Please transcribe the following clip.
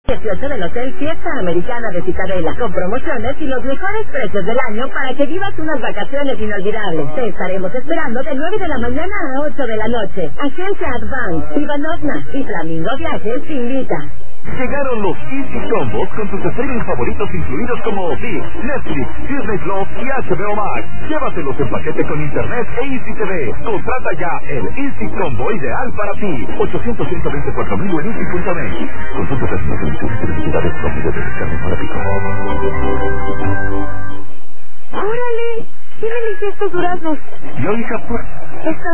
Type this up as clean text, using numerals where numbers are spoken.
18 del Hotel Fiesta Americana de Citadela, con promociones y los mejores precios del año para que vivas unas vacaciones inolvidables. Te estaremos esperando de 9 de la mañana a 8 de la noche. Agencia Advance, Ivanovna y Flamingo Viajes te invita. Llegaron los Easy Combos con tus streaming favoritos incluidos como VIX, Netflix, Disney Plus y HBO Max. Llévatelos en paquete con internet e Easy TV. Contrata ya el Easy Combo ideal para ti. 800-124,000 en Easy.net. Consulta términos y publicidades propias de descarga para pico. ¡Órale! ¿Quién elige estos duraznos? Yo, hija, pues...